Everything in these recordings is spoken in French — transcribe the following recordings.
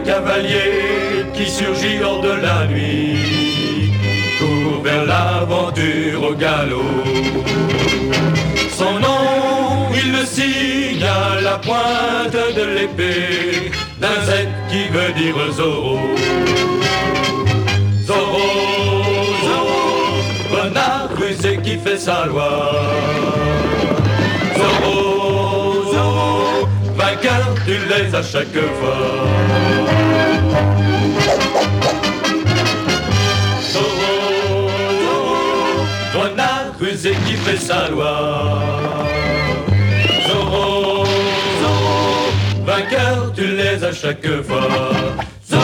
cavalier qui surgit hors de la nuit, court vers l'aventure au galop. Son nom, il le signe à la pointe de l'épée d'un Z qui veut dire Zorro. Zorro, Zorro, renard rusé qui fait sa loi. Zorro, Zorro, vainqueur, tu l'es à chaque fois. Zorro, Zorro, renard rusé qui fait sa loi. Zorro, Zorro, vainqueur, tu l'es à chaque fois. Zorro,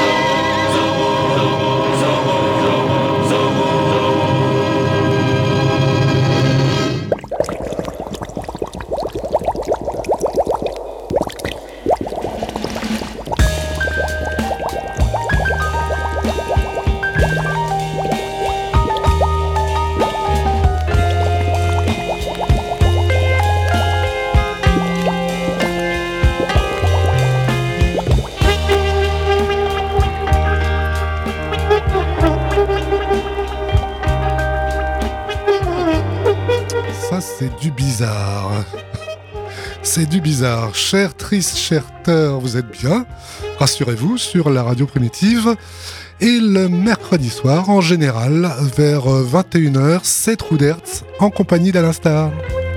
c'est du bizarre. C'est du bizarre. Cher Triste Cherteur, vous êtes bien, rassurez-vous, sur la radio primitive. Et le mercredi soir, en général, vers 21h, c'est Trou d'Hertz, en compagnie d'Alain Star.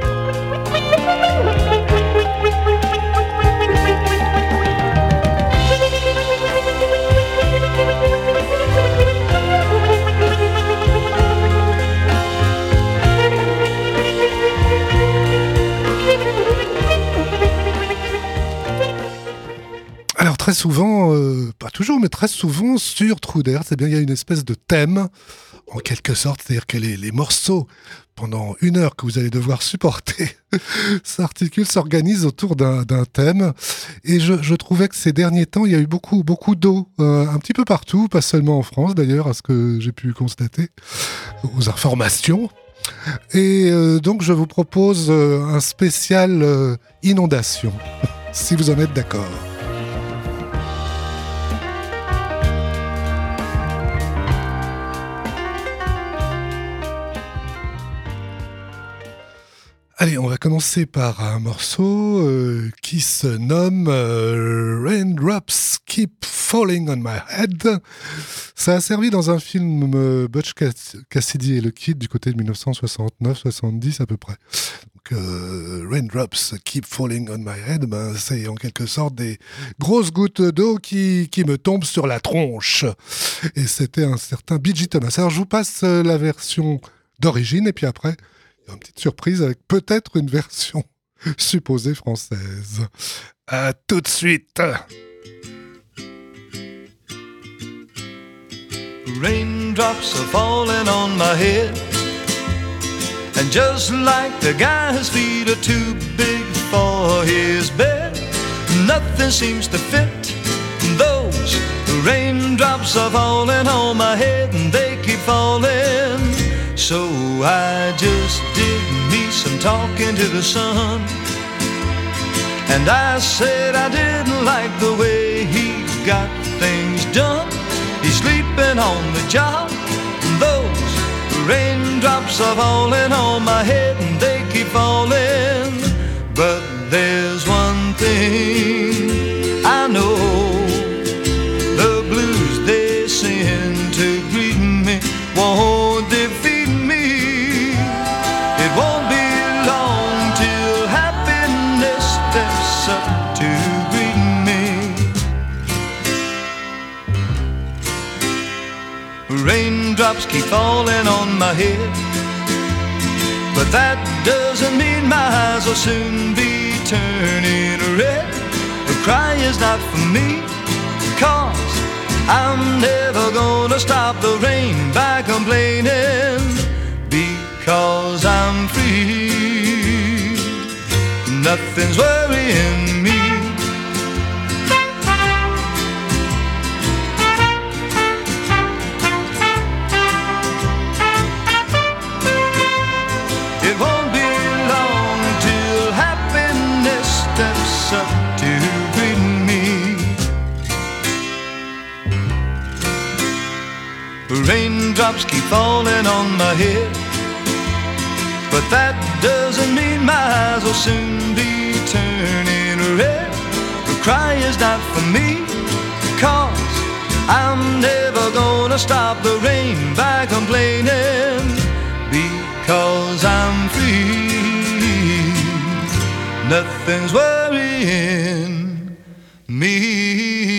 Alors très souvent, pas toujours, mais très souvent sur Trou d'Hertz, eh bien, il y a une espèce de thème, en quelque sorte, c'est-à-dire que les morceaux, pendant 1 heure que vous allez devoir supporter, s'organisent autour d'un thème. Et je trouvais que ces derniers temps, il y a eu beaucoup d'eau, un petit peu partout, pas seulement en France d'ailleurs, à ce que j'ai pu constater, aux informations. Et donc je vous propose un spécial inondation, si vous en êtes d'accord. Allez, on va commencer par un morceau qui se nomme Raindrops Keep Falling on My Head. Ça a servi dans un film Butch Cassidy et le Kid du côté de 1969-70 à peu près. Donc, Raindrops Keep Falling on My Head, ben, c'est en quelque sorte des grosses gouttes d'eau qui me tombent sur la tronche. Et c'était un certain B.J. Thomas. Alors je vous passe la version d'origine et puis après... il y a une petite surprise avec peut-être une version supposée française. À tout de suite. Raindrops are falling on my head, and just like the guy whose feet are too big for his bed, nothing seems to fit. Those raindrops are falling on my head, and they keep falling. So I just did me some talking to the sun, and I said I didn't like the way he got things done. He's sleeping on the job. Those raindrops are falling on my head, and they keep falling. But there's one thing I know, the blues they send to greet me won't defeat. It won't be long till happiness steps up to greet me. Raindrops keep falling on my head, but that doesn't mean my eyes will soon be turning red. The cry is not for me, 'cause I'm never gonna stop the rain by complaining. Because I'm free, nothing's worrying me. It won't be long till happiness steps up to greet me. raindrops keep falling on my head. But that doesn't mean my eyes will soon be turning red. The cry is not for me, 'cause I'm never gonna stop the rain by complaining, because I'm free. Nothing's worrying me.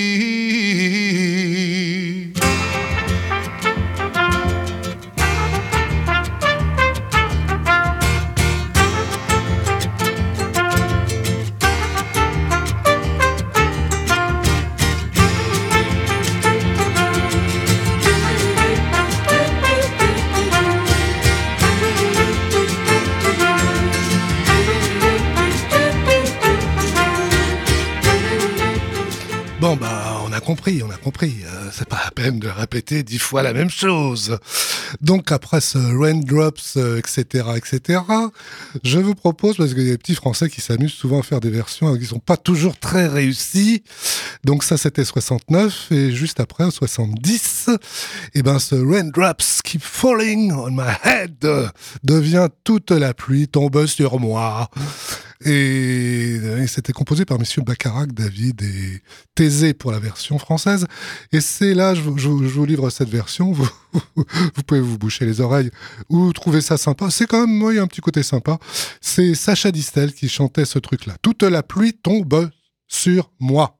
Bon, on a compris. C'est pas la peine de répéter 10 fois la même chose. Donc, après ce Raindrops, etc., je vous propose, parce qu'il y a des petits Français qui s'amusent souvent à faire des versions qui sont pas toujours très réussies. Donc, ça, c'était 69. Et juste après, 70, ce Raindrops Keep Falling on My Head devient toute la pluie tombe sur moi. Et c'était composé par messieurs Bacharach, David et Thésée pour la version française. Et c'est là, je vous livre cette version, vous pouvez vous boucher les oreilles ou trouver ça sympa. C'est quand même, il y a un petit côté sympa. C'est Sacha Distel qui chantait ce truc-là. Toute la pluie tombe sur moi.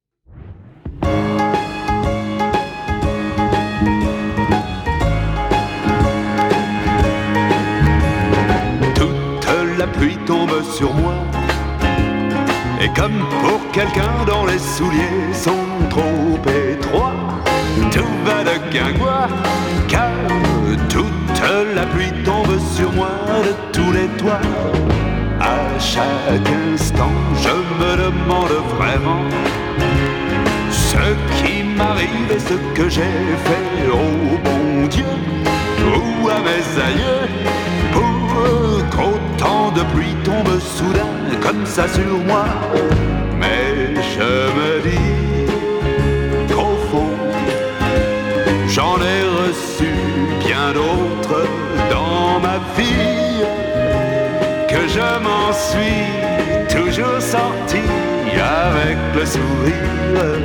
La pluie tombe sur moi, et comme pour quelqu'un dont les souliers sont trop étroits, tout va de guingois, car toute la pluie tombe sur moi de tous les toits. À chaque instant, je me demande vraiment ce qui m'arrive et ce que j'ai fait au bon Dieu ou à mes aïeux, pour qu'autant de pluie tombe soudain comme ça sur moi. Mais je me dis qu'au fond, j'en ai reçu bien d'autres dans ma vie, que je m'en suis toujours sorti avec le sourire.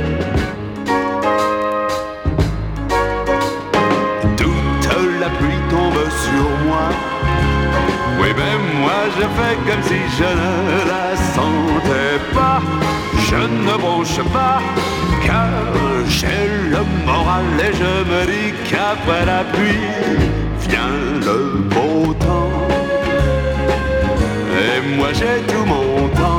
Toute la pluie tombe sur moi. Oui, ben moi je fais comme si je ne la sentais pas. Je ne bronche pas, car j'ai le moral et je me dis qu'après la pluie vient le beau temps. Et moi j'ai tout mon temps.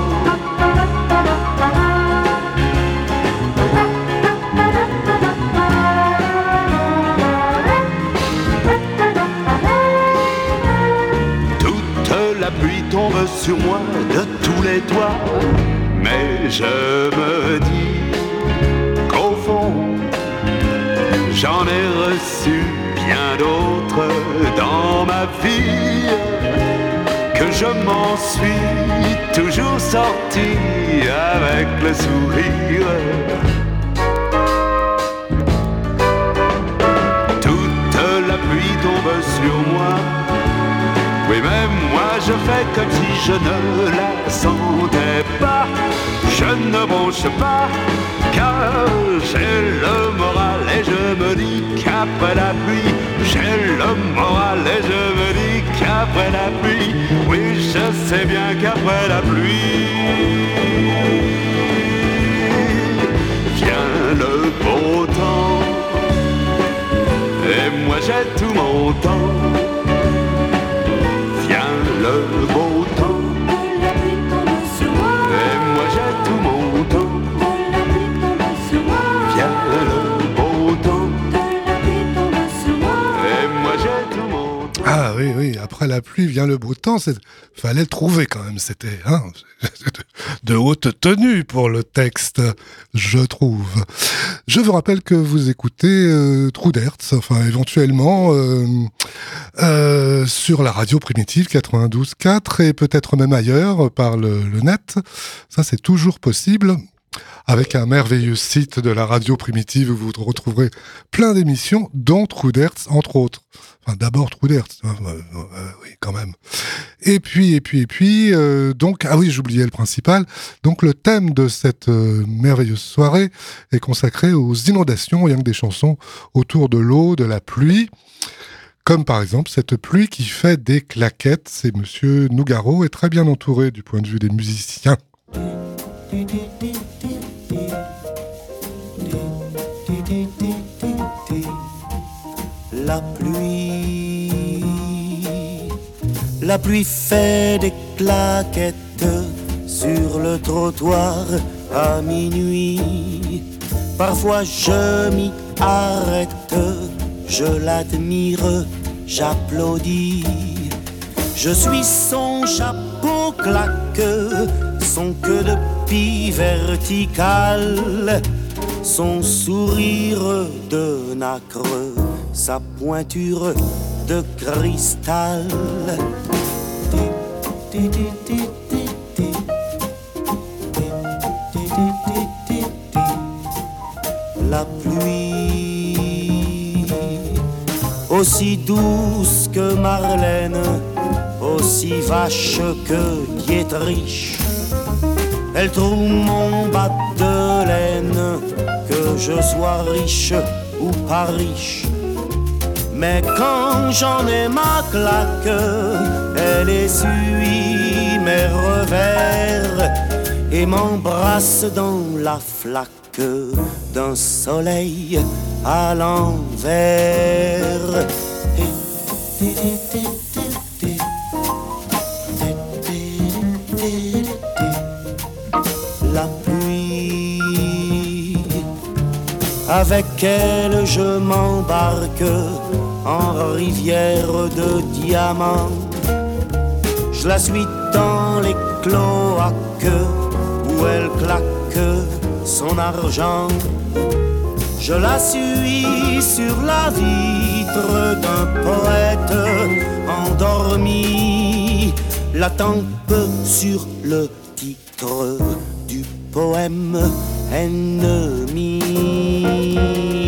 La pluie tombe sur moi de tous les toits, mais je me dis qu'au fond, j'en ai reçu bien d'autres dans ma vie, que je m'en suis toujours sorti avec le sourire. Toute la pluie tombe sur moi. Oui, même moi je fais comme si je ne la sentais pas. Je ne bronche pas, car j'ai le moral et je me dis qu'après la pluie, j'ai le moral et je me dis qu'après la pluie, oui, je sais bien qu'après la pluie vient le beau temps. Et moi j'ai tout mon temps. Le beau temps, et moi j'ai tout mon temps. Viens le beau temps, et moi j'ai tout mon temps. Ah oui, après la pluie vient le beau temps, fallait le trouver quand même, c'était de haute tenue pour le texte, je trouve. Je vous rappelle que vous écoutez Trou d'Hertz, enfin éventuellement sur la radio primitive 92.4 et peut-être même ailleurs par le net, ça c'est toujours possible. avec un merveilleux site de la radio primitive où vous retrouverez plein d'émissions, dont Trou d'Hertz, entre autres. Enfin, d'abord Trou d'Hertz, oui, quand même. Et puis, donc, ah oui, j'oubliais le principal. Donc, le thème de cette merveilleuse soirée est consacré aux inondations, rien que des chansons autour de l'eau, de la pluie. Comme par exemple cette pluie qui fait des claquettes. C'est Monsieur Nougaro est très bien entouré du point de vue des musiciens. La pluie fait des claquettes sur le trottoir à minuit. Parfois je m'y arrête, je l'admire, j'applaudis. Je suis son chapeau claque, son queue de pie verticale, son sourire de nacre, sa pointure de cristal. La pluie, aussi douce que Marlène, aussi vache que Dietrich, elle trouve mon bas de laine, que je sois riche ou pas riche. Mais quand j'en ai ma claque, elle essuie mes revers et m'embrasse dans la flaque d'un soleil à l'envers. La pluie, avec elle je m'embarque en rivière de diamants. Je la suis dans les cloaques où elle claque son argent. Je la suis sur la vitre d'un poète endormi, la tempe sur le titre du poème ennemi.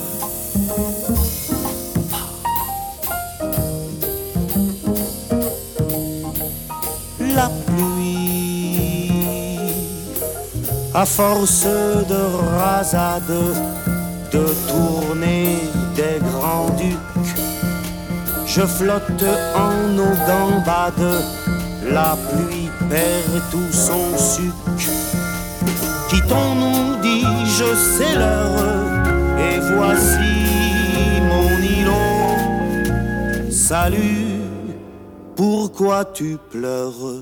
La pluie, à force de rasade, de tourner des grands-ducs, je flotte en eau gambade, la pluie perd tout son suc. Quittons-nous, dis-je, c'est l'heure, et voici mon îlot. Salut, pourquoi tu pleures?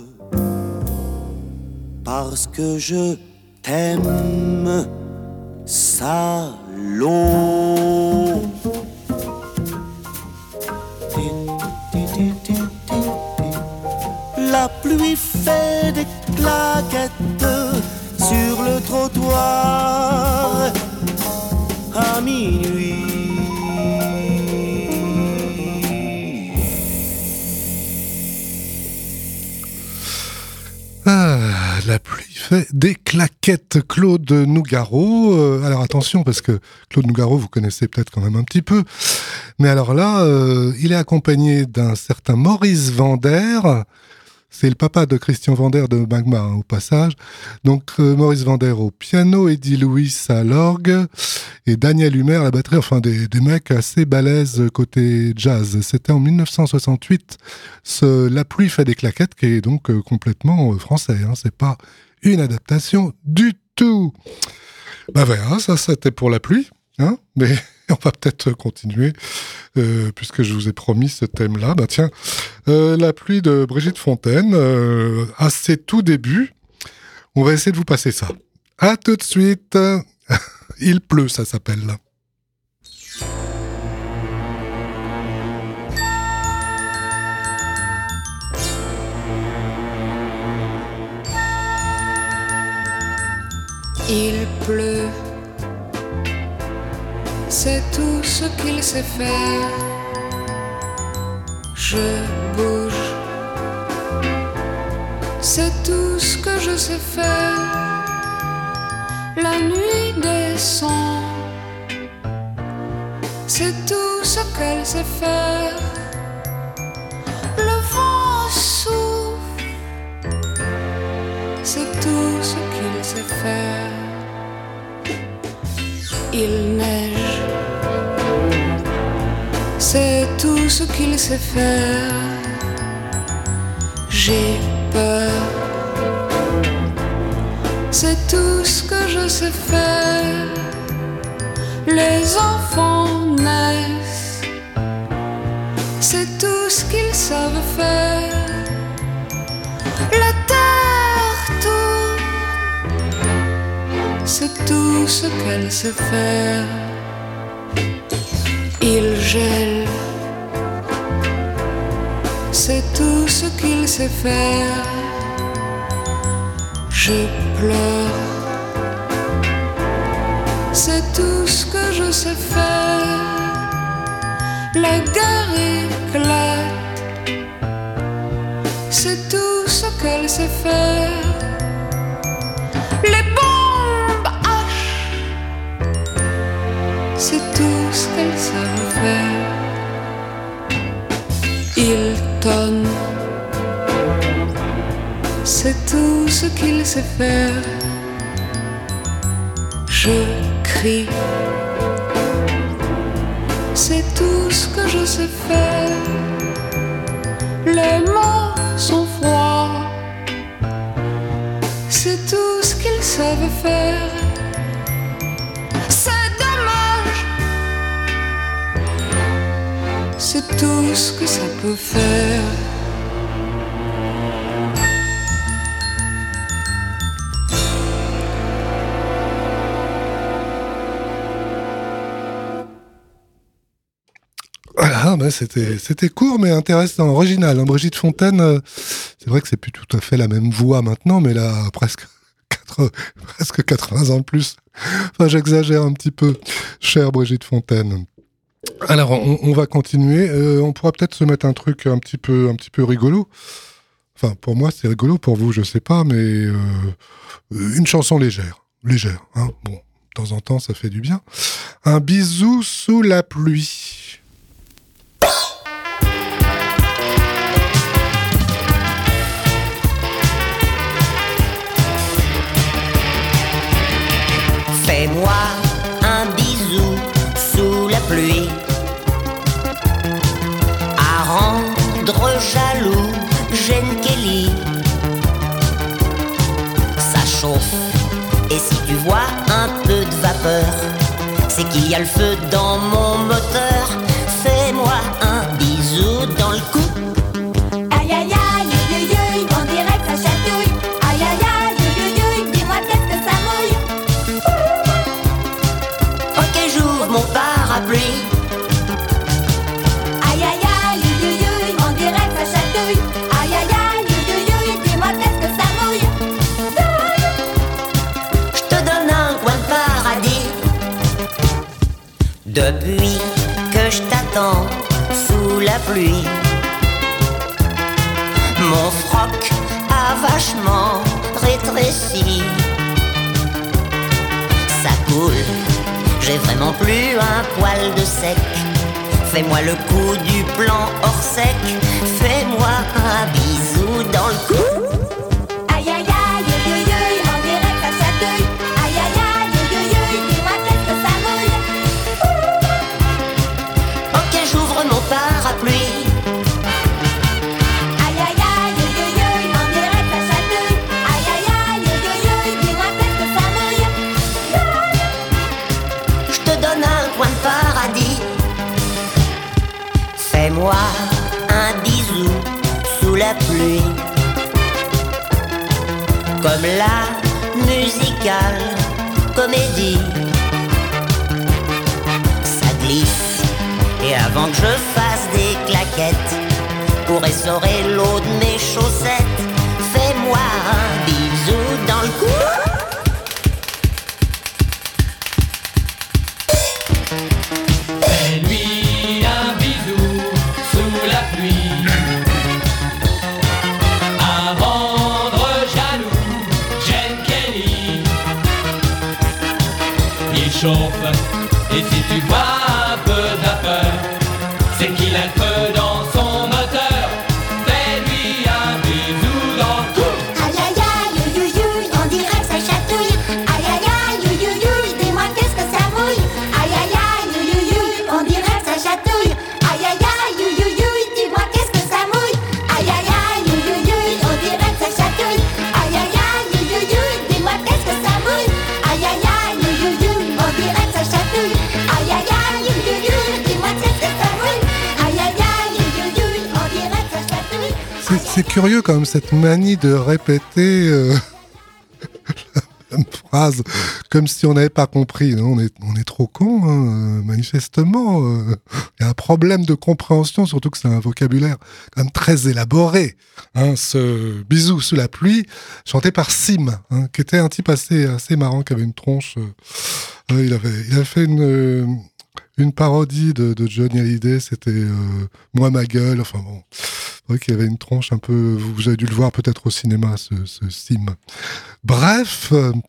Parce que je t'aime, salaud. La pluie fait des claquettes sur le trottoir à minuit. La pluie fait des claquettes. Claude Nougaro. Alors attention, parce que Claude Nougaro, vous connaissez peut-être quand même un petit peu. Mais alors là, il est accompagné d'un certain Maurice Vander. C'est le papa de Christian Vander de Magma, au passage. Donc Maurice Vander au piano, Eddie Louis à l'orgue et Daniel Humer à la batterie. Enfin, des mecs assez balèzes côté jazz. C'était en 1968. La pluie fait des claquettes, qui est donc complètement français. Hein. C'est pas une adaptation du tout. Bah voilà, ça c'était pour la pluie. Hein, mais on va peut-être continuer, puisque je vous ai promis ce thème-là. Bah tiens, la pluie de Brigitte Fontaine, à ses tout débuts. On va essayer de vous passer ça. À tout de suite. Il pleut, ça s'appelle. Il pleut. C'est tout ce qu'il sait faire. Je bouge. C'est tout ce que je sais faire. la nuit descend. C'est tout ce qu'elle sait faire. Le vent souffle, c'est tout ce qu'il sait faire. Il neige, c'est tout ce qu'il sait faire. J'ai peur, c'est tout ce que je sais faire. Les enfants naissent, c'est tout ce qu'ils savent faire. La terre tourne, c'est tout ce qu'elle sait faire. Il gèle, c'est tout ce qu'il sait faire. Je pleure, c'est tout ce que je sais faire. La guerre éclate, c'est tout ce qu'elle sait faire. Les bombes H, c'est tout ce qu'elle savent faire. Il tonne, c'est tout ce qu'il sait faire. Je crie, c'est tout ce que je sais faire. Les mots sont froids, c'est tout ce qu'ils savent faire. C'est dommage, c'est tout ce que ça peut faire. Voilà, ben c'était court mais intéressant, original. Hein. Brigitte Fontaine, c'est vrai que c'est plus tout à fait la même voix maintenant, mais là, presque 80 ans de plus. Enfin, j'exagère un petit peu, chère Brigitte Fontaine. Alors, on va continuer. On pourra peut-être se mettre un truc un petit peu rigolo. Enfin, pour moi, c'est rigolo. Pour vous, je sais pas, mais une chanson légère. Hein. Bon, de temps en temps, ça fait du bien. Un bisou sous la pluie. Fais-moi un bisou sous la pluie, à rendre jaloux Gene Kelly. Ça chauffe, et si tu vois un peu de vapeur, c'est qu'il y a le feu dans mon moteur. Fais-moi un bisou dans le cou. Aïe aïe aïe, aïe aïe aïe, on dirait que ça chatouille. Aïe aïe aïe, aïe aïe aïe, dis-moi qu'est-ce que ça mouille. Ok, j'ouvre mon parapluie. Aïe aïe aïe, aïe aïe aïe, on dirait que ça chatouille. Aïe aïe aïe, aïe aïe aïe, dis-moi qu'est-ce que ça mouille. Je te donne un coin de paradis. Depuis que je t'attends sous la pluie, mon froc a vachement rétréci. Ça coule, j'ai vraiment plus un poil de sec. Fais-moi le coup du plan hors sec. Fais-moi un bisou dans le cou. Aïe aïe aïe, aïe aïe aïe, on dirait que ça chatouille. Aïe aïe aïe, aïe aïe aïe, dis-moi qu'est-ce que ça mouille. Ok, j'ouvre mon parapluie. Aïe aïe aïe, aïe aïe aïe, on dirait que ça chatouille. Aïe aïe aïe, aïe aïe aïe, dis-moi qu'est-ce que ça mouille. Je te donne un coin de paradis. Fais-moi un bisou sous la pluie, comme la musicale comédie. Ça glisse, et avant que je fasse des claquettes pour essorer l'eau de mes chaussettes, fais-moi un bisou dans le cou. Fais-lui un bisou sous la pluie, à rendre jaloux Gene Kelly. chauffe. Et si tu vois un peu d'affaire, c'est qu'il a le feu dans son moteur. Fais-lui un bisou dans le cou. Aïe aïe aïe, you, you, on dirait que ça chatouille. Aïe aïe aïe, you, you, dis-moi qu'est-ce que ça mouille. Aïe aïe aïe, you, you, on dirait que ça chatouille. Aïe aïe aïe, you, you, dis-moi qu'est-ce que ça mouille. Aïe aïe aïe, you, you, on dirait que ça chatouille. Aïe aïe aïe, you, you, dis-moi qu'est-ce que ça mouille. Aïe aïe aïe, you, you, on dirait que ça chatouille. Aïe aïe aïe, you, you, dis-moi qu'est-ce que ça mouille. Aïe aïe aïe, you, you, on dirait que ça chatouille. C'est curieux quand même cette manie de répéter la même phrase comme si on n'avait pas compris. Non, on est trop con, hein, manifestement. Il y a un problème de compréhension, surtout que c'est un vocabulaire quand même très élaboré. Hein, ce bisou sous la pluie, chanté par Sim, hein, qui était un type assez marrant, qui avait une tronche. Il avait fait une parodie de Johnny Hallyday, c'était Moi ma gueule, enfin bon. C'est vrai qu'il avait une tronche un peu... Vous avez dû le voir peut-être au cinéma, ce Sim. Bref,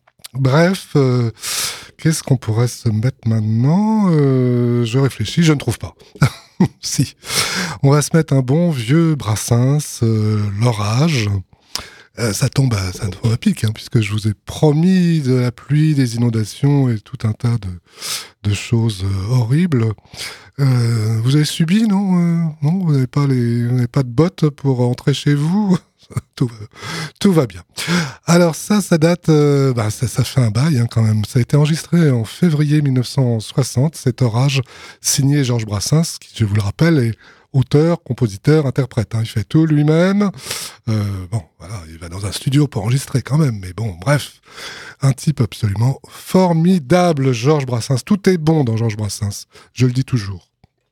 qu'est-ce qu'on pourrait se mettre maintenant ? Je réfléchis, je ne trouve pas. Si. On va se mettre un bon vieux Brassens, L'orage. Ça tombe à pic, hein, puisque je vous ai promis de la pluie, des inondations et tout un tas de choses horribles. Vous avez subi, non non, vous n'avez pas de bottes pour rentrer chez vous. Tout va bien. Alors ça date, ça fait un bail hein, quand même. Ça a été enregistré en février 1960. Cet orage signé Georges Brassens, qui, je vous le rappelle, est auteur, compositeur, interprète. Hein. Il fait tout lui-même. Voilà, il va dans un studio pour enregistrer quand même. Mais bon, bref, un type absolument formidable, Georges Brassens. Tout est bon dans Georges Brassens. Je le dis toujours.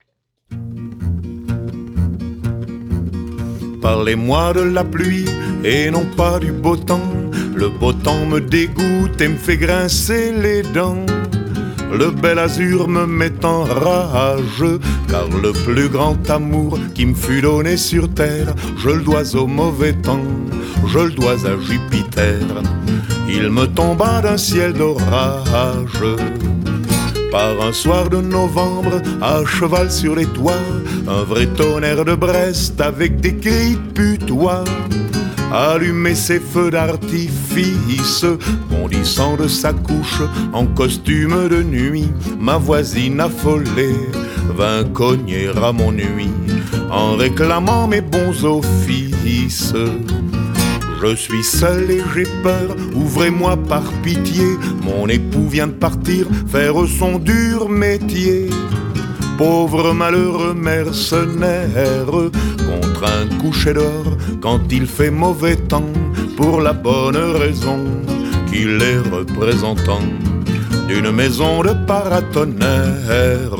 Parlez-moi de la pluie et non pas du beau temps. Le beau temps me dégoûte et me fait grincer les dents. Le bel azur me met en rage, car le plus grand amour qui me fut donné sur terre, je le dois au mauvais temps, je le dois à Jupiter. Il me tomba d'un ciel d'orage, par un soir de novembre, à cheval sur les toits, un vrai tonnerre de Brest avec des cris de putois. Allumer ses feux d'artifice, bondissant de sa couche en costume de nuit, ma voisine affolée vint cogner à mon nuit en réclamant mes bons offices. Je suis seul et j'ai peur, ouvrez-moi par pitié, mon époux vient de partir faire son dur métier. Pauvre malheureux mercenaire, contraint de coucher dehors quand il fait mauvais temps, pour la bonne raison qu'il est représentant d'une maison de paratonnerre.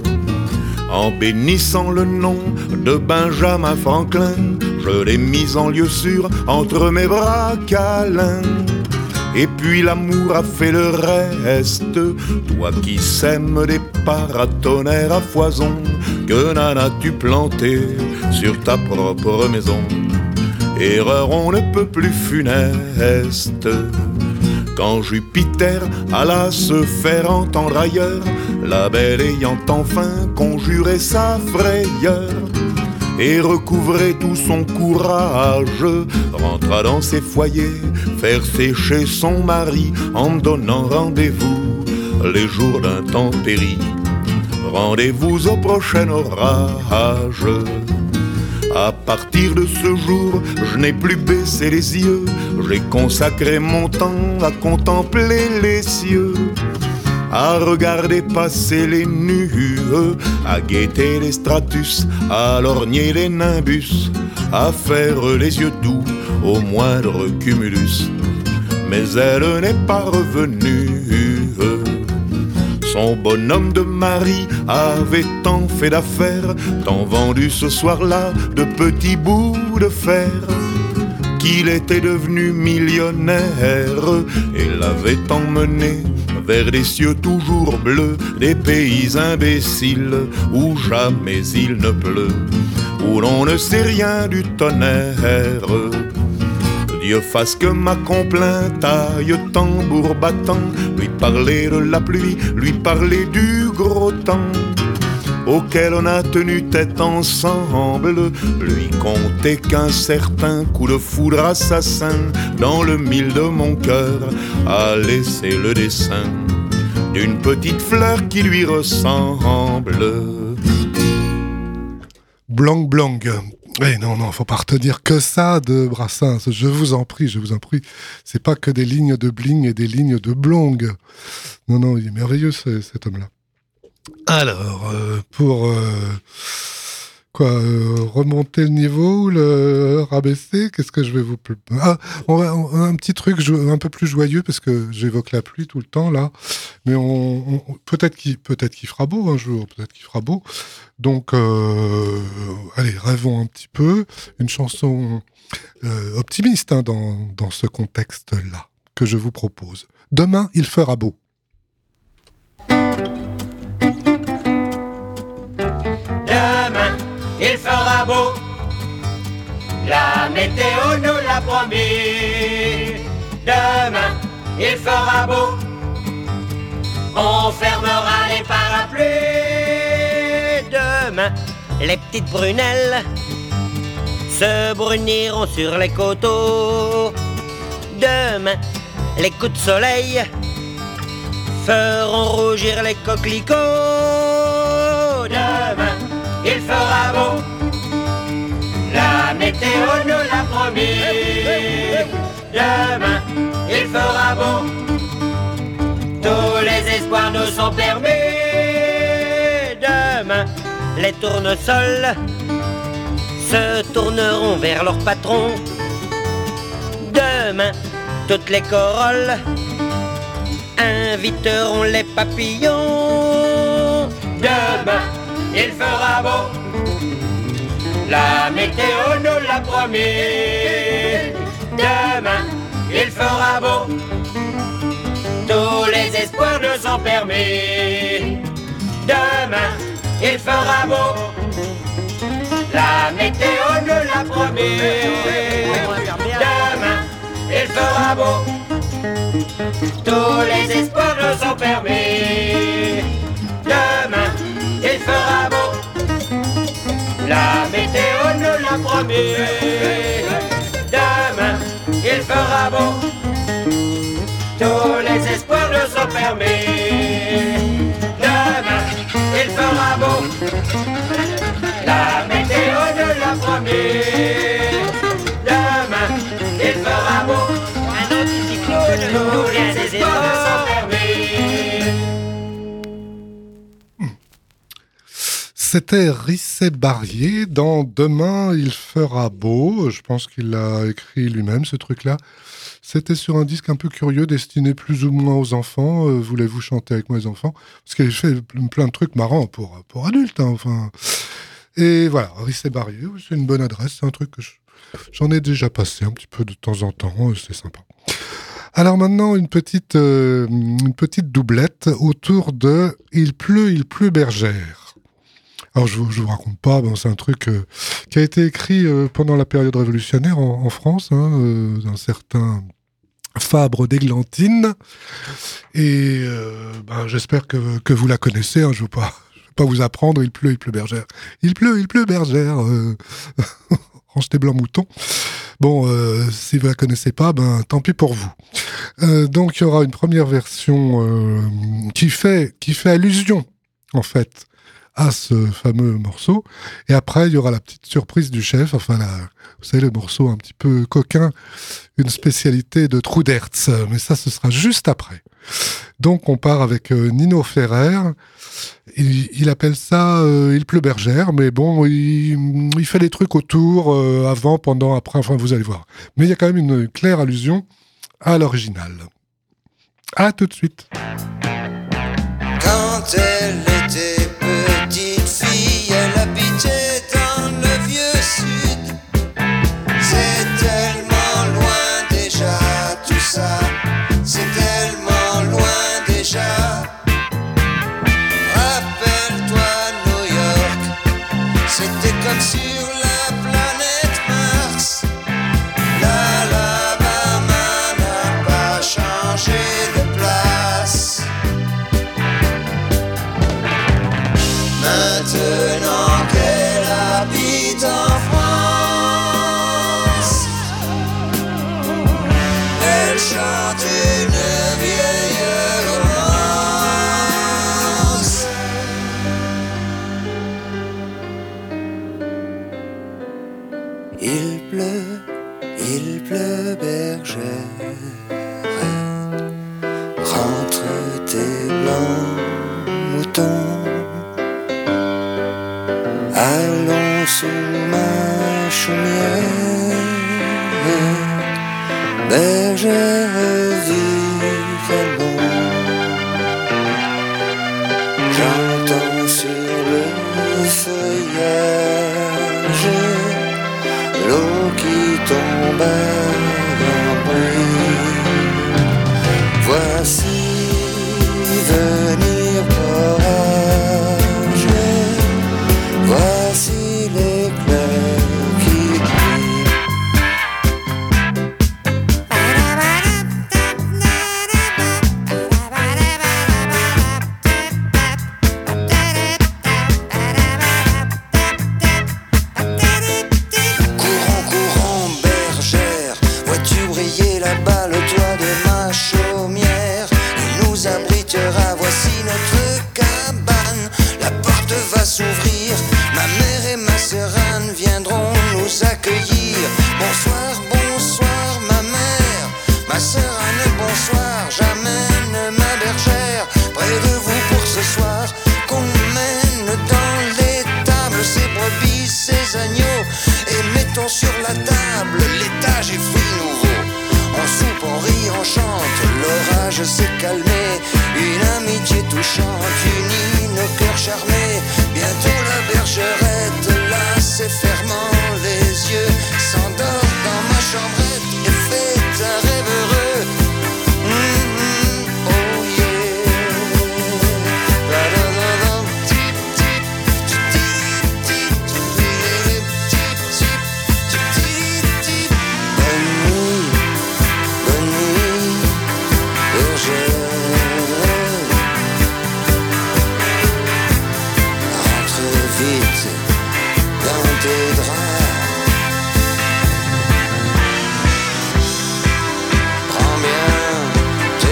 En bénissant le nom de Benjamin Franklin, je l'ai mis en lieu sûr entre mes bras câlins. Et puis l'amour a fait le reste. Toi qui sèmes des paratonnerres à foison, que n'en as-tu planté sur ta propre maison? Erreur on ne peut plus funeste. Quand Jupiter alla se faire entendre ailleurs, la belle ayant enfin conjuré sa frayeur et recouvrer tout son courage, rentra dans ses foyers, faire sécher son mari en donnant rendez-vous les jours d'intempérie. Rendez-vous au prochain orage. À partir de ce jour, je n'ai plus baissé les yeux, j'ai consacré mon temps à contempler les cieux, à regarder passer les nues, à guetter les stratus, à lorgner les nimbus, à faire les yeux doux au moindre cumulus. Mais elle n'est pas revenue. Son bonhomme de mari avait tant fait d'affaires, tant vendu ce soir-là de petits bouts de fer, qu'il était devenu millionnaire et l'avait emmené vers des cieux toujours bleus, des pays imbéciles où jamais il ne pleut, où l'on ne sait rien du tonnerre. Dieu fasse que ma complainte aille tambour battant, lui parler de la pluie, lui parler du gros temps auquel on a tenu tête ensemble, lui conter qu'un certain coup de foudre assassin dans le mille de mon cœur a laissé le dessin d'une petite fleur qui lui ressemble. Blanc blanc. Eh non, faut pas retenir que ça de Brassens. Je vous en prie. C'est pas que des lignes de bling et des lignes de blong. Non, il est merveilleux cet homme-là. Alors, pour remonter le niveau ou le rabaisser, qu'est-ce que je vais vous... on a un petit truc un peu plus joyeux, parce que j'évoque la pluie tout le temps, là. Mais peut-être qu'il fera beau un jour, peut-être qu'il fera beau. Donc, allez, rêvons un petit peu. Une chanson optimiste dans ce contexte-là que je vous propose. Demain, il fera beau. Demain, il fera beau. La météo nous l'a promis. Demain, il fera beau. On fermera les parapluies. Demain, les petites prunelles se bruniront sur les coteaux. Demain, les coups de soleil feront rougir les coquelicots. Demain, il fera beau. La météo nous l'a promis. Demain, il fera beau. Tous les espoirs nous sont permis. Demain, les tournesols se tourneront vers leur patron. Demain, toutes les corolles inviteront les papillons. Demain, il fera beau. La météo nous l'a promis. Demain, il fera beau. Tous les espoirs nous sont permis. Demain, il fera beau. La météo nous l'a promis. Demain, il fera beau. Tous les espoirs nous sont permis. Demain, il fera beau. La météo nous l'a promis. Demain, il fera beau. Tous les espoirs nous sont permis. Demain, il fera beau. La météo nous l'a promis. Demain, il fera beau. Un anticyclone, Tous les espoirs nous sont permis. C'était Risset Barrier dans Demain il fera beau. Je pense qu'il l'a écrit lui-même, ce truc-là. C'était sur un disque un peu curieux, destiné plus ou moins aux enfants. Voulez-vous chanter avec moi, les enfants? Parce qu'il fait plein de trucs marrants pour adultes. Enfin. Et voilà, Risset Barrier, c'est une bonne adresse. C'est un truc que j'en ai déjà passé un petit peu de temps en temps. C'est sympa. Alors maintenant, une petite doublette autour de Il pleut bergère. Alors je vous raconte pas, c'est un truc qui a été écrit pendant la période révolutionnaire en France, d'un certain Fabre d'Églantine. Et j'espère que vous la connaissez. Je ne vais pas vous apprendre. Il pleut bergère. Il pleut bergère. Range tes blancs moutons. Bon, si vous la connaissez pas, tant pis pour vous. Donc il y aura une première version qui fait allusion, en fait, à ce fameux morceau. Et après, il y aura la petite surprise du chef, vous savez, le morceau un petit peu coquin, une spécialité de Trudhertz. Mais ça, ce sera juste après. Donc, on part avec Nino Ferrer. Il appelle ça Il pleut bergère, mais bon, il fait des trucs autour, avant, pendant, après, enfin, vous allez voir. Mais il y a quand même une claire allusion à l'original. À tout de suite. Quand elle était petite fille, elle habitait dans le vieux sud. C'est tellement loin déjà tout ça, c'est tellement loin déjà. Rappelle-toi New York, c'était comme sur la planète Mars. Là, là, chante une vieille romance. Il pleut, bergère, rentre tes blancs moutons. Allons sous ma chaumière, bergère vive, allons. J'entends sur le feuillage l'eau qui tombe en bruit. Voici venir l'orage, voici l'éclair qui brille. Courons, courons, bergère, vois-tu briller là-bas le toit de ma chaumière? Il nous abritera, voici notre cabane. La porte va s'ouvrir, ma mère et ma sœur Anne viendront nous accueillir. Bonsoir, bonsoir ma mère, ma sœur Anne, bonsoir. J'amène ma bergère près de vous pour ce soir, qu'on mène dans l'étable ces brebis, ces agneaux, et mettons sur la table laitage et fruits nouveaux. On soupe, on rit, on chante, l'orage s'est calmé, une amitié touchante unit nos cœurs charmés. Bientôt la bergerette, lassée fermant les yeux, s'endort dans ma chambrette et fait un rêve heureux. Oh yeah. Da-da-da-dam, tip, tip, tip, tip, tip, tip, tip, tip. Bonne nuit, bergère. Rentre vite dans tes draps. Prends bien tes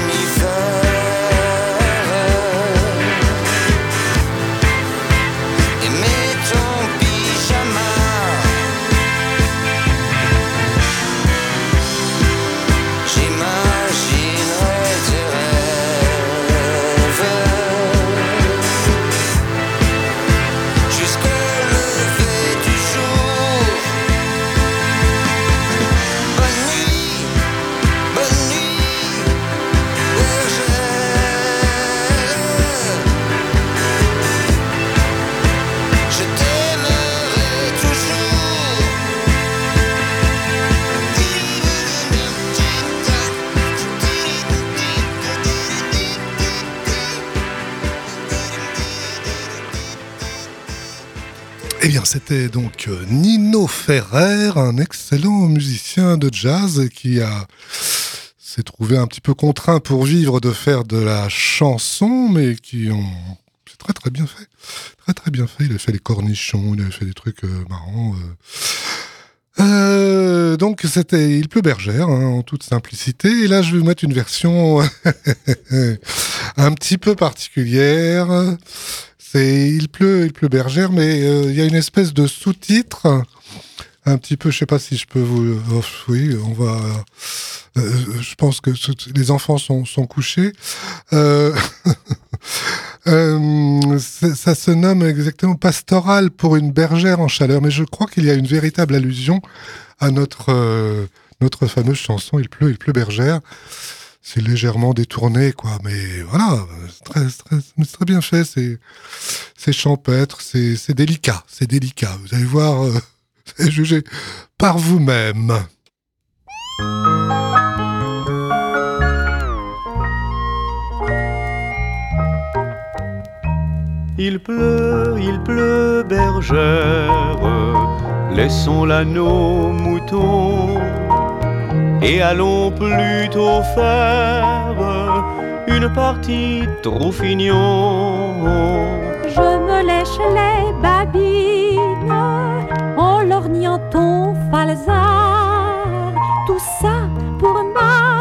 somnifères et mets ton pyjama. J'imaginerai tes rêves jusqu'au lever du jour. Bonne nuit, bergère. Je t'aimerai toujours. Eh bien, c'était donc Nino Ferrer, un excellent musicien de jazz qui s'est trouvé un petit peu contraint pour vivre de faire de la chanson, mais c'est très très bien fait. Très très bien fait. Il a fait les cornichons, il a fait des trucs marrants. Donc c'était Il pleut bergère, en toute simplicité. Et là, je vais vous mettre une version un petit peu particulière. C'est Il pleut bergère, mais il y a une espèce de sous-titre, un petit peu, je sais pas si je peux vous... oui, on va... je pense que les enfants sont couchés. Ça se nomme exactement Pastoral pour une bergère en chaleur, mais je crois qu'il y a une véritable allusion à notre fameuse chanson Il pleut bergère. C'est légèrement détourné, quoi, mais voilà, c'est très bien fait, c'est champêtre, c'est délicat, vous allez voir, vous allez juger par vous-même. Il pleut, bergère, laissons-la nos moutons, et allons plutôt faire une partie troufignon. Je me lèche les babines en lorgnant ton falzar, tout ça pour ma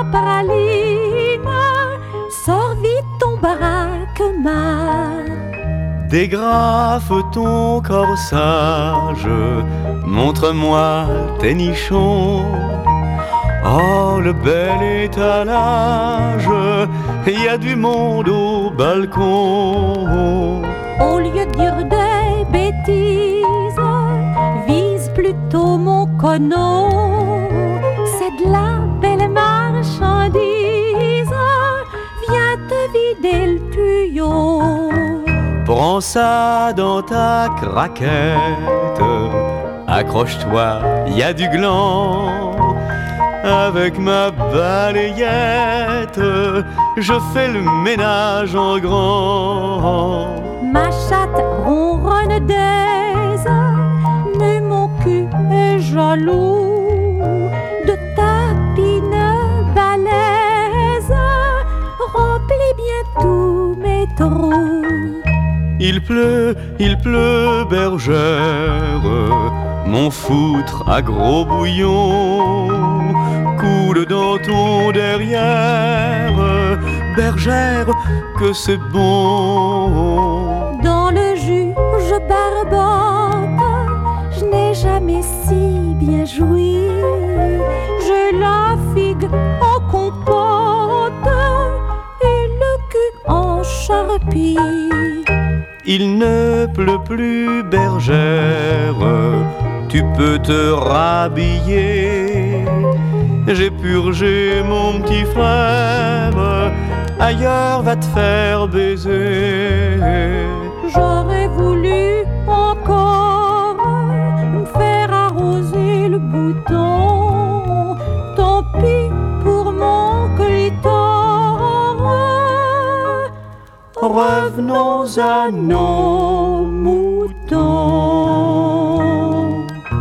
Dégrafe ton corsage, montre-moi tes nichons. Oh, le bel étalage, il y a du monde au balcon. Au lieu de dire des bêtises, vise plutôt mon cono. C'est de la belle marchandise, viens te vider le tuyau. Prends ça dans ta craquette, accroche-toi, y a du gland. Avec ma balayette, je fais le ménage en grand. Ma chatte ronronne d'aise, mais mon cul est jaloux de ta pine balèze. Remplis bien tous mes trous. Il pleut, bergère, mon foutre à gros bouillon coule dans ton derrière, bergère, que c'est bon. Dans le jus, je barbote, je n'ai jamais si bien joui. J'ai la figue en compote et le cul en charpie. Il ne pleut plus, bergère, tu peux te rhabiller. J'ai purgé mon petit frère, ailleurs va te faire baiser. J'aurais voulu encore me faire arroser le bouton. Tant pis pour mon clitoris. Revenons à nos moutons.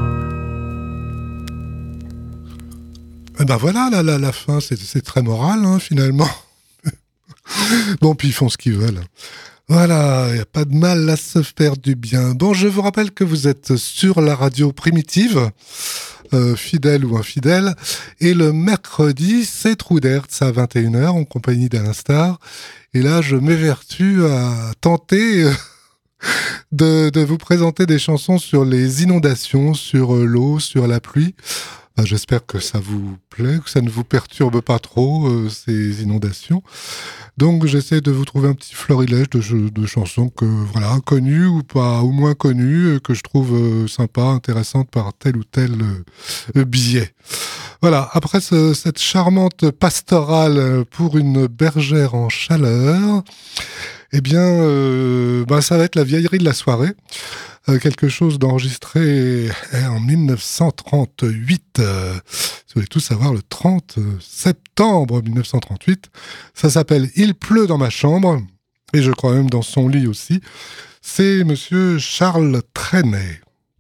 Ben voilà, la fin, c'est très moral, hein, finalement. Bon, puis ils font ce qu'ils veulent. Voilà, il n'y a pas de mal à se faire du bien. Bon, je vous rappelle que vous êtes sur la radio primitive, fidèle ou infidèle, et le mercredi, c'est Trou d'Hertz à 21h, en compagnie d'Alain Star. Et là, je m'évertue à tenter de vous présenter des chansons sur les inondations, sur l'eau, sur la pluie. J'espère que ça vous plaît, que ça ne vous perturbe pas trop, ces inondations. Donc, j'essaie de vous trouver un petit florilège de chansons que, voilà, connues ou pas, ou moins connues, que je trouve sympa, intéressantes par tel ou tel biais. Voilà, après cette charmante pastorale pour une bergère en chaleur, eh bien, ça va être la vieillerie de la soirée. Quelque chose d'enregistré en 1938. Si vous voulez tout savoir, le 30 septembre 1938. Ça s'appelle « Il pleut dans ma chambre » et je crois même dans son lit aussi. C'est monsieur Charles Trenet.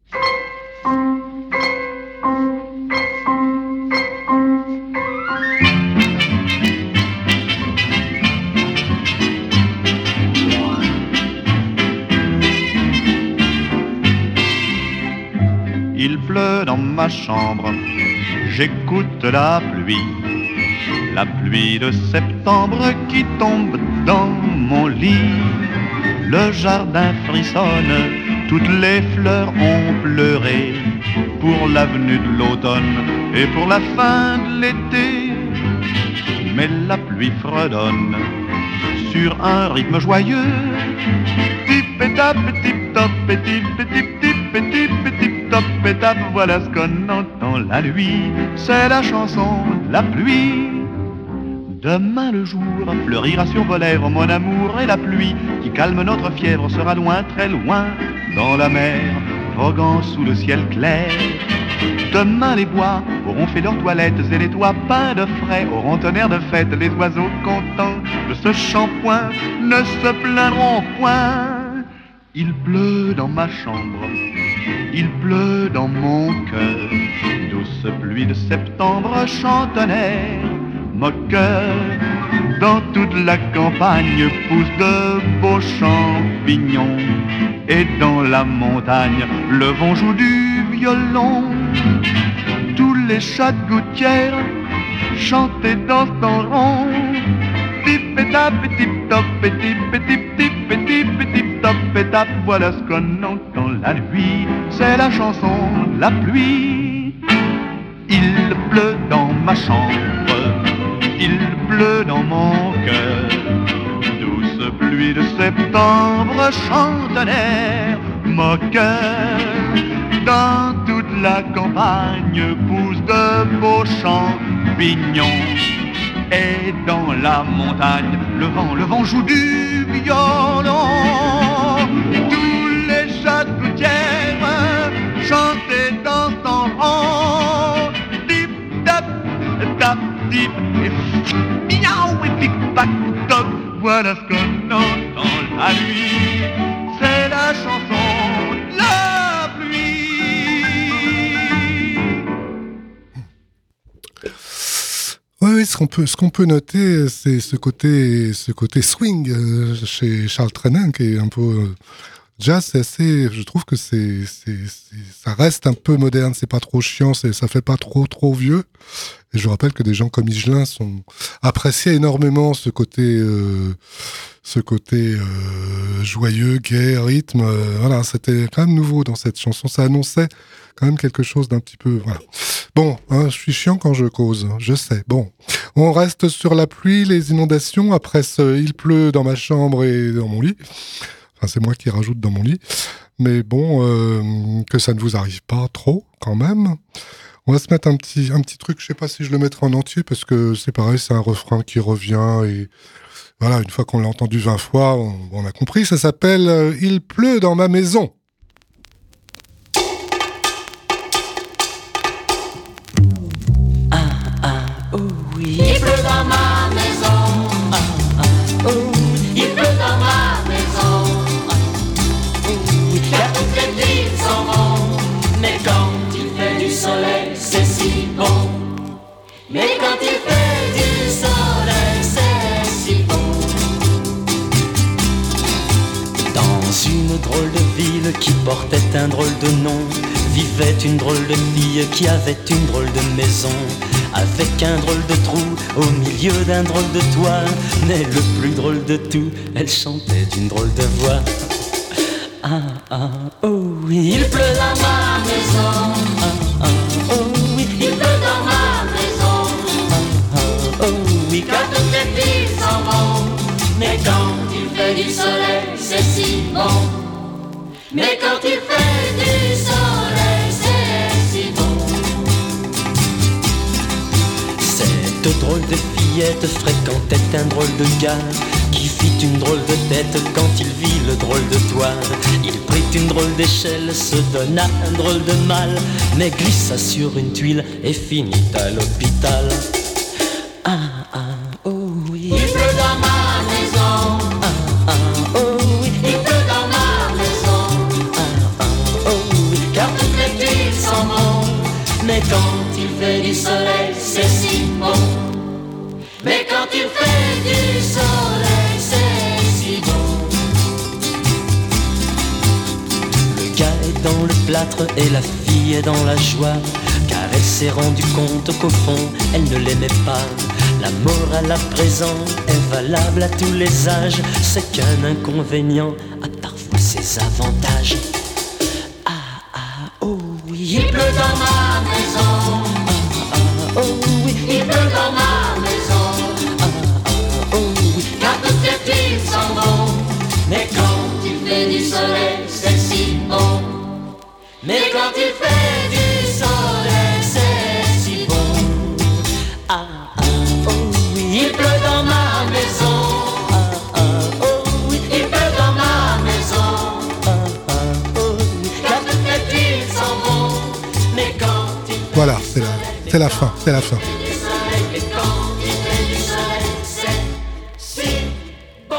Il pleut dans ma chambre, j'écoute la pluie de septembre qui tombe dans mon lit. Le jardin frissonne, toutes les fleurs ont pleuré pour la venue de l'automne et pour la fin de l'été. Mais la pluie fredonne sur un rythme joyeux. Tip et tap, tip top et tip et tip tip et tip et tip top et tap. Voilà ce qu'on entend la nuit, c'est la chanson de la pluie. Demain le jour fleurira sur vos lèvres mon amour, et la pluie qui calme notre fièvre sera loin, très loin, dans la mer, voguant sous le ciel clair. Demain les bois auront fait leurs toilettes et les toits peints de frais auront un air de fête. Les oiseaux contents de ce shampoing ne se plaindront point. Il pleut dans ma chambre, il pleut dans mon cœur. Douce pluie de septembre chante un air moqueur. Dans toute la campagne poussent de beaux champignons, et dans la montagne le vent joue du violon. Tous les chats de gouttière chantent et dansent en rond. Tip et tap et tip top et tip et tip tip et tip et tip. top et tap, voilà ce qu'on entend la nuit. C'est la chanson de la pluie. Il pleut dans ma chambre, il pleut dans mon cœur. Douce pluie de septembre chante un air moqueur. Dans toute la campagne poussent de beaux champignons. Et dans la montagne, le vent joue du violon. Tous les chats de gouttière chantent et dansent en rond. Tip tap, tap tip, et miaou et tic tac toc. Voilà ce qu'on entend la nuit. C'est la chanson de la pluie. Oui, ce qu'on peut noter, c'est ce côté swing chez Charles Trenet, qui est un peu jazz. C'est assez, je trouve que ça reste un peu moderne. C'est pas trop chiant, ça fait pas trop vieux. Et je rappelle que des gens comme Higelin appréciaient énormément ce côté joyeux, gai, rythme. Voilà, c'était quand même nouveau dans cette chanson. Ça annonçait quand même quelque chose d'un petit peu. Voilà. Bon, je suis chiant quand je cause, je sais. Bon, on reste sur la pluie, les inondations. Après il pleut dans ma chambre et dans mon lit. Enfin, c'est moi qui rajoute dans mon lit. Mais bon, que ça ne vous arrive pas trop, quand même. On va se mettre un petit truc. Je sais pas si je le mettrai en entier parce que c'est pareil, c'est un refrain qui revient et voilà, une fois qu'on l'a entendu 20 fois, on a compris. Ça s'appelle « Il pleut dans ma maison ». Il pleut dans ma maison. Il pleut dans ma maison. Car toutes les villes s'en vont. Mais quand il fait du soleil, c'est si bon. Mais quand il fait du soleil, c'est si bon. Dans une drôle de ville qui portait un drôle de nom, vivait une drôle de fille qui avait une drôle de maison. Avec un drôle de trou au milieu d'un drôle de toit. Mais le plus drôle de tout, elle chantait d'une drôle de voix. Oh oui, il pleut dans ma maison. Oh oui, il pleut dans ma maison. Oh oui, car toutes les filles s'en vont. Mais quand il fait du soleil, c'est si bon. Mais quand il fait du soleil, c'est si bon. Cette drôle de fillette fréquentait un drôle de gars qui fit une drôle de tête quand il vit le drôle de toit. Il prit une drôle d'échelle, se donna un drôle de mal, mais glissa sur une tuile et finit à l'hôpital. Oh oui, il pleut dans ma maison. Oh oui, il pleut dans ma maison. Oh oui, car toutes les tuiles s'en vont. Mais quand il fait du soleil, c'est si bon. Mais quand il fait du soleil, c'est si bon. Le gars est dans le plâtre et la fille est dans la joie, car elle s'est rendue compte qu'au fond, elle ne l'aimait pas. La morale à présent est valable à tous les âges. C'est qu'un inconvénient a parfois ses avantages. Oh oui, il pleut dans ma maison. Oh oui, il pleut dans ma maison. Oh oui, car toutes les filles s'en vont. Mais quand il fait du soleil, c'est si bon. Mais quand il fait du soleil, c'est si bon. Oh oui, il pleut dans ma maison. Oh oui, il pleut dans ma maison. Oh oui, car toutes les filles s'en vont. Mais quand il fait voilà, c'est la fin. du soleil, et quand il fait du soleil, c'est si bon.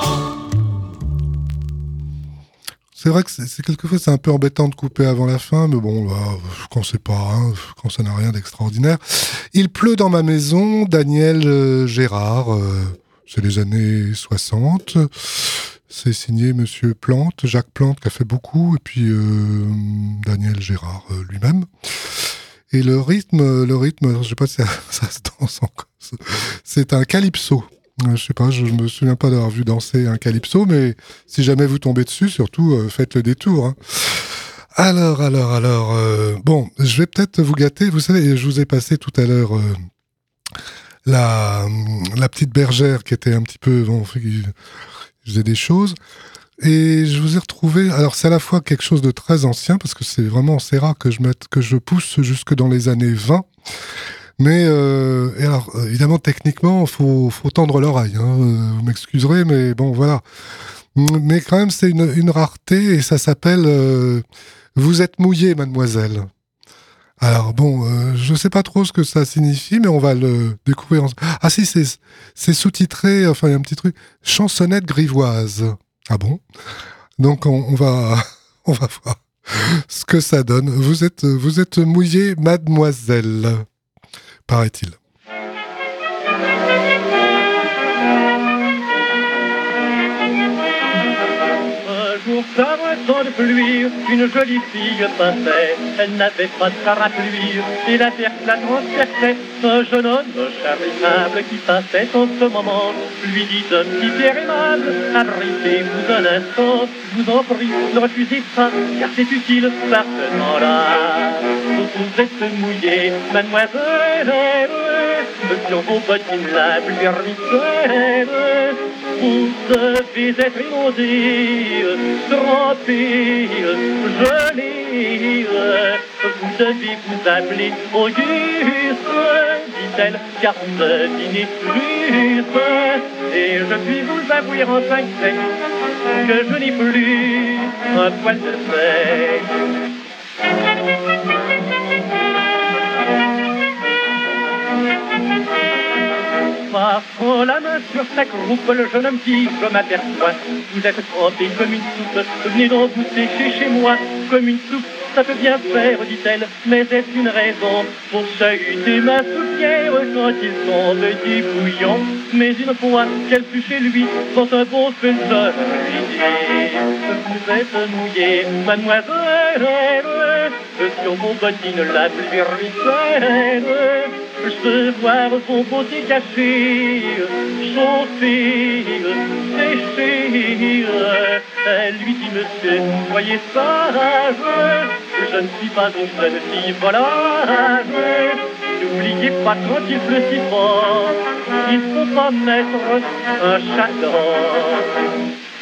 C'est vrai que c'est quelquefois c'est un peu embêtant de couper avant la fin, mais bon, quand c'est pas, quand ça n'a rien d'extraordinaire. Il pleut dans ma maison, Daniel Gérard, c'est les années 60. C'est signé Monsieur Plante, Jacques Plante qui a fait beaucoup, et puis Daniel Gérard lui-même. Et le rythme, je sais pas si ça se danse encore. C'est un calypso. Je sais pas, je me souviens pas d'avoir vu danser un calypso, mais si jamais vous tombez dessus, surtout faites le détour. Hein. Alors, bon, je vais peut-être vous gâter. Vous savez, je vous ai passé tout à l'heure la petite bergère qui était un petit peu, bon, qui faisait des choses. Et je vous ai retrouvé, alors c'est à la fois quelque chose de très ancien, parce que c'est rare que je pousse jusque dans les années 20. Mais et alors, évidemment, techniquement, faut tendre l'oreille. Hein, vous m'excuserez, mais bon, voilà. Mais quand même, c'est une rareté et ça s'appelle Vous êtes mouillée, mademoiselle. Alors bon, je sais pas trop ce que ça signifie, mais on va le découvrir. Ah si, c'est sous-titré. Enfin, il y a un petit truc. Chansonnette grivoise. Ah bon? Donc on va voir ce que ça donne. Vous êtes mouillée, mademoiselle. Paraît-il. Un jour, par un temps de pluie, une jolie fille passait. Elle n'avait pas de parapluie et la terre la transperçait. Un jeune homme charitable qui passait en ce moment lui dit d'un petit air aimable: arrêtez-vous un instant, je vous en prie, ne refusez pas, car c'est utile par ce temps-là. Vous êtes mouillée, mademoiselle, sur vos bottines la plus vermicelle. Vous devez être inondée, trempée, gelée. Vous devez vous appeler Auguste, dit-elle, car vous devinez juste. Et je puis vous avouer en 5 secondes que je n'ai plus un poil de sexe. Passant la main sur sa croupe, le jeune homme dit: je m'aperçois, vous êtes trempé comme une soupe, venez donc vous sécher chez moi. Comme une soupe, ça peut bien faire, dit-elle, mais est-ce une raison pour chahuter ma soupière quand ils sont petits bouillants? Mais une fois qu'elle fut chez lui, dans un bon feu, je lui dis: vous êtes mouillée, mademoiselle, sur vos bottines la plus vermicelle. Je peux voir vos beautés cachées, chauffées, séchées. Elle lui dit: monsieur, soyez sage, je ne suis pas une jeune fille volage. N'oubliez pas quand il pleut si fort, il ne faut pas mettre un chat dehors.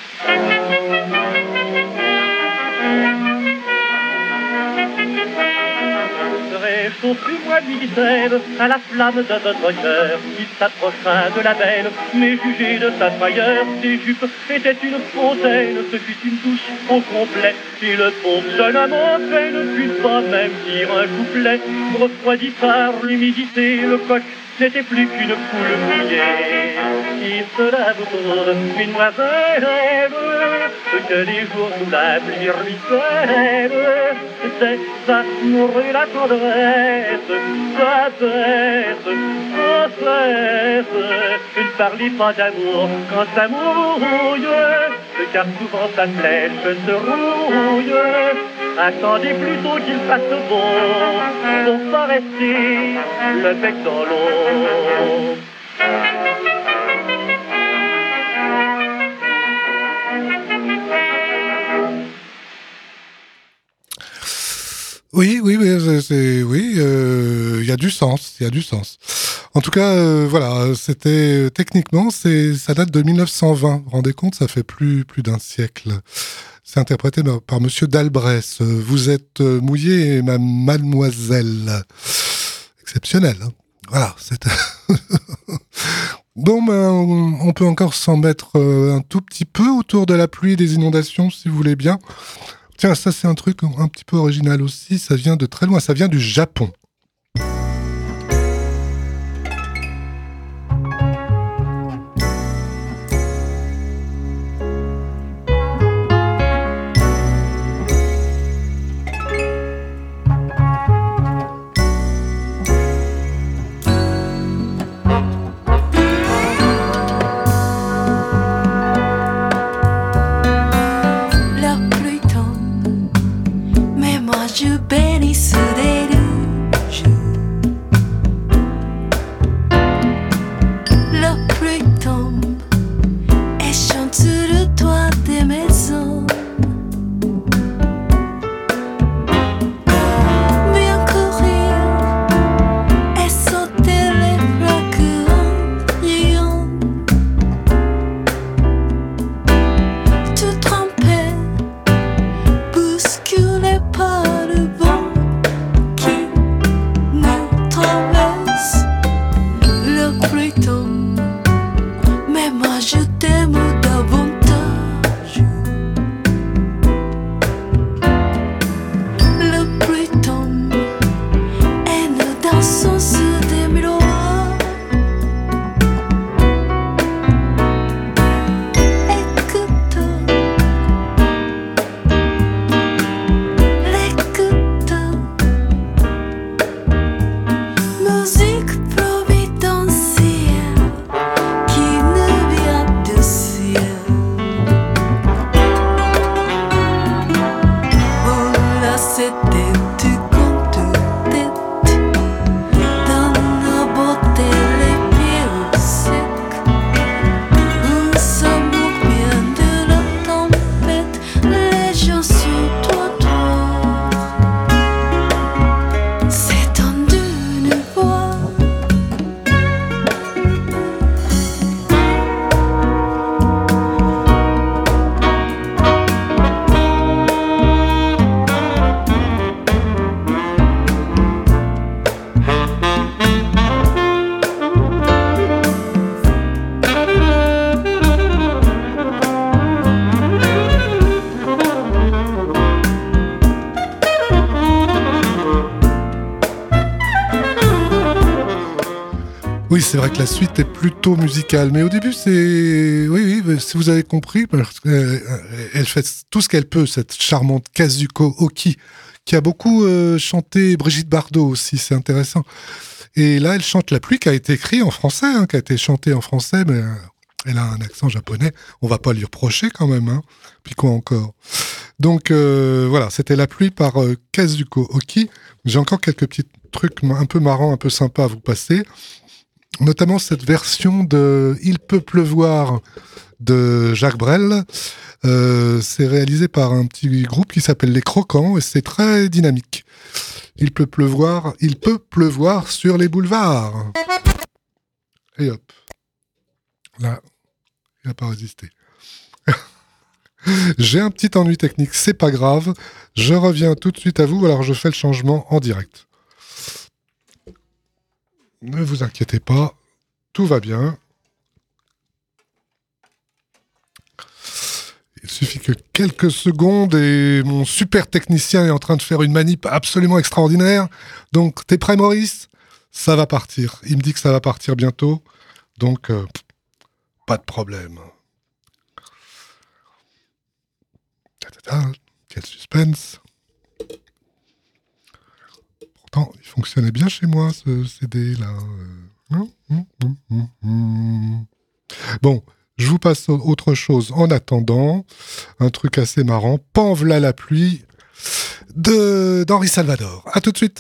Réchauffez-moi, lui dit-elle, à la flamme de votre cœur. Il s'approcha de la belle, mais jugez de sa frayeur. Ses jupes étaient une fontaine, ce fut une douche au complet. Et le pauvre jeune homme en fait ne put pas même dire un couplet. Refroidi par l'humidité, le coq n'était plus qu'une poule mouillée. Il se lave pour une demoiselle, que les jours sous la pluie ruisselle. C'est l'amour et la tendresse, sa baisse, sans cesse. Ne parlez pas d'amour quand ça mouille, car souvent sa flèche se rouille. Attendez plutôt qu'il fasse beau, pour pas rester le bec dans l'eau. Oui, il y a du sens, En tout cas, voilà, c'était techniquement, ça date de 1920. Vous vous rendez compte, ça fait plus d'un siècle. C'est interprété par Monsieur Dalbrès. Vous êtes mouillé, ma mademoiselle. Exceptionnel. Hein. Voilà, c'était. Bon, on peut encore s'en mettre un tout petit peu autour de la pluie et des inondations, si vous voulez bien. Tiens, ça c'est un truc un petit peu original aussi, ça vient de très loin, ça vient du Japon. Je bénis ce déluge je t'aime davantage. La pluie tombe et nous dansons sur des miroirs. Écoute-toi, musique providentielle qui nous vient du ciel. Oh là, c'était du conte de tête, dans nos beauté les pieds au sec. Un samour bien de la tempête, les gens sur le trottoir. C'est en d'une voix. Oui, c'est vrai que la suite est plutôt musicale, mais au début, c'est... Oui, si vous avez compris, parce elle fait tout ce qu'elle peut, cette charmante Kazuko Oki, qui a beaucoup chanté Brigitte Bardot aussi, c'est intéressant. Et là, elle chante La pluie, qui a été écrite en français, qui a été chantée en français, mais elle a un accent japonais, on va pas lui reprocher quand même, puis quoi encore. Donc voilà, c'était La pluie par Kazuko Oki. J'ai encore quelques petits trucs un peu marrants, un peu sympas à vous passer. Notamment cette version de Il peut pleuvoir de Jacques Brel. C'est réalisé par un petit groupe qui s'appelle Les Croquants et c'est très dynamique. Il peut pleuvoir sur les boulevards. Et hop. Là, il n'a pas résisté. J'ai un petit ennui technique, c'est pas grave. Je reviens tout de suite à vous, alors je fais le changement en direct. Ne vous inquiétez pas, tout va bien. Il suffit que quelques secondes et mon super technicien est en train de faire une manip absolument extraordinaire. Donc, t'es prêt, Maurice ? Ça va partir. Il me dit que ça va partir bientôt. Donc, pas de problème. Quel suspense. Pourtant, il fonctionnait bien chez moi, ce CD-là. Bon, je vous passe autre chose en attendant. Un truc assez marrant. Pan v'là la pluie d'Henri Salvador. À tout de suite.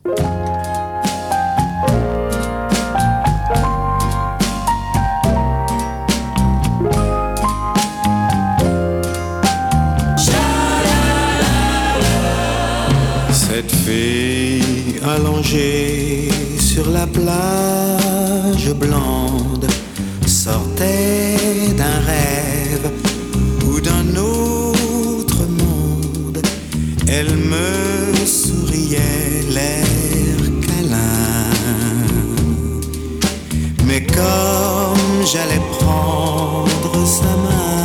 Cette fille allongée sur la plage blonde sortait d'un rêve ou d'un autre monde. Elle me souriait, l'air câlin. Mais comme j'allais prendre sa main,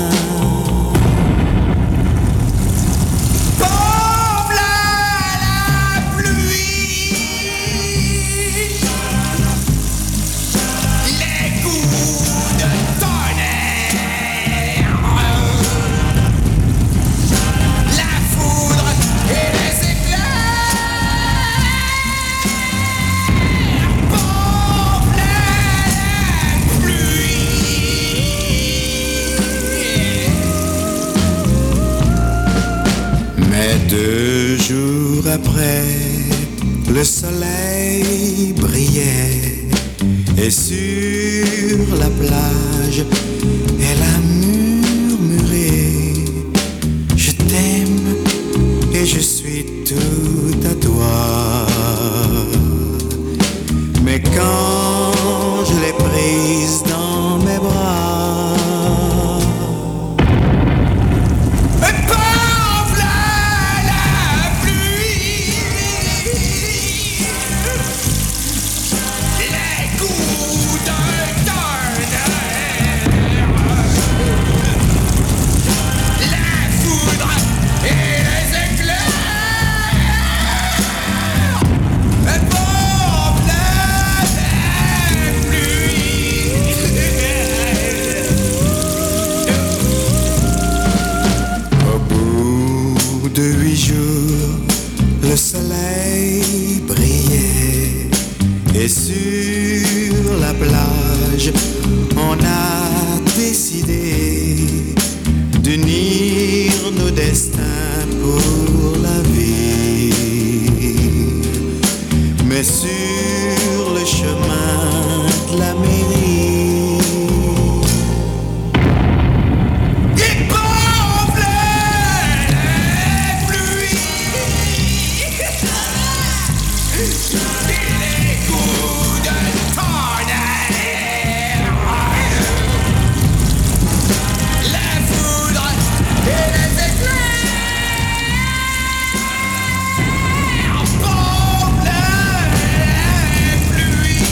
deux jours après, le soleil brillait et sur la plage, elle a murmuré: je t'aime et je suis tout à toi. Mais quand je l'ai prise dans mes bras, On a décidé d'unir nos destins pour la vie, mais sur le chemin de la mairie, il pompe les pluies, les coups de tonnerre, la foudre et les éclairs pompent les pluies.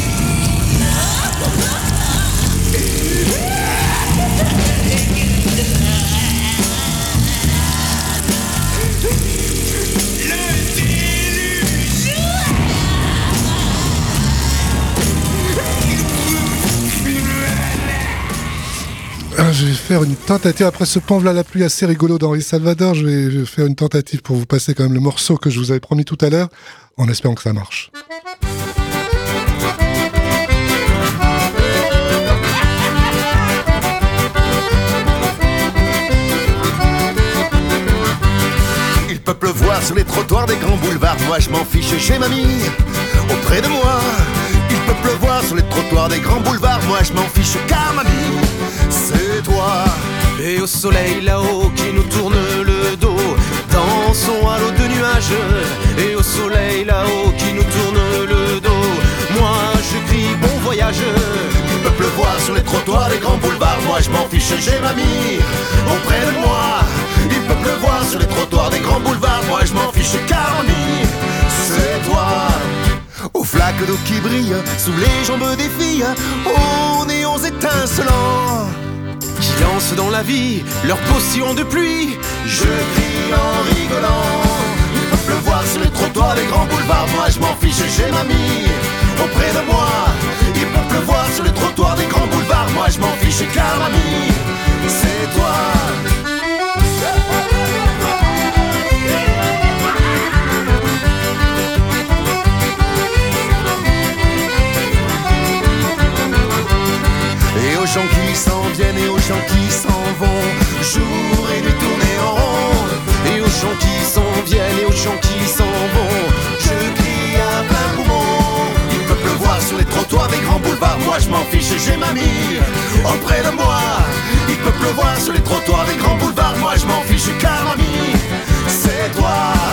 Je vais faire une tentative, après ce pan-v'là la pluie assez rigolo d'Henri Salvador, je vais faire une tentative pour vous passer quand même le morceau que je vous avais promis tout à l'heure, en espérant que ça marche. Il peut pleuvoir sur les trottoirs des grands boulevards, moi je m'en fiche, j'ai mamie auprès de moi. Il peut pleuvoir sur les trottoirs des grands boulevards, moi je m'en fiche car mamie, c'est toi. Et au soleil là-haut qui nous tourne le dos, dansons à l'eau de nuages. Et au soleil là-haut qui nous tourne le dos, moi je crie bon voyage. Il peut pleuvoir sur les trottoirs des grands boulevards, moi je m'en fiche, j'ai mamie auprès de moi. Il peut pleuvoir sur les trottoirs des grands boulevards, moi je m'en fiche car mamie, c'est toi. Aux flaques d'eau qui brillent sous les jambes des filles, aux néons étincelants qui lancent dans la vie leur potion de pluie. Je crie en rigolant. Il peut pleuvoir sur les trottoirs des grands boulevards, moi je m'en fiche, j'ai mamie auprès de moi. Il peut pleuvoir sur les trottoirs des grands boulevards, moi je m'en fiche car mamie, c'est toi. Et aux gens qui s'en viennent et aux gens qui s'en vont, jour et nuit tourner en rond. Et aux gens qui s'en viennent et aux gens qui s'en vont, je crie à plein poumon. Il peut pleuvoir sur les trottoirs des grands boulevards, moi je m'en fiche, j'ai mamie auprès de moi. Il peut pleuvoir sur les trottoirs des grands boulevards, moi je m'en fiche car mamie, c'est toi.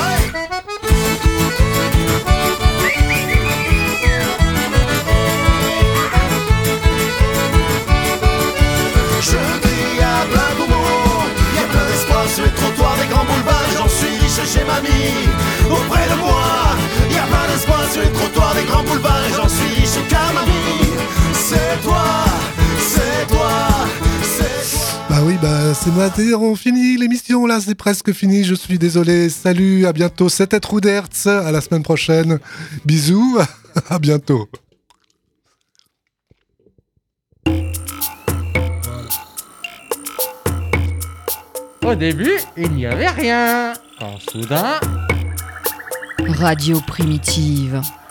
Je crie à plein poumon, y a plein d'espoir sur les trottoirs des grands boulevards. J'en suis riche, j'ai mamie auprès de moi. Y a plein d'espoir sur les trottoirs des grands boulevards. J'en suis riche car mamie, c'est toi, c'est toi, c'est toi. Bah oui, c'est maintenant, on finit l'émission là, c'est presque fini, je suis désolé. Salut, à bientôt, c'était Trudertz, à la semaine prochaine. Bisous, à bientôt. Au début, il n'y avait rien. Quand soudain... Radio Primitive.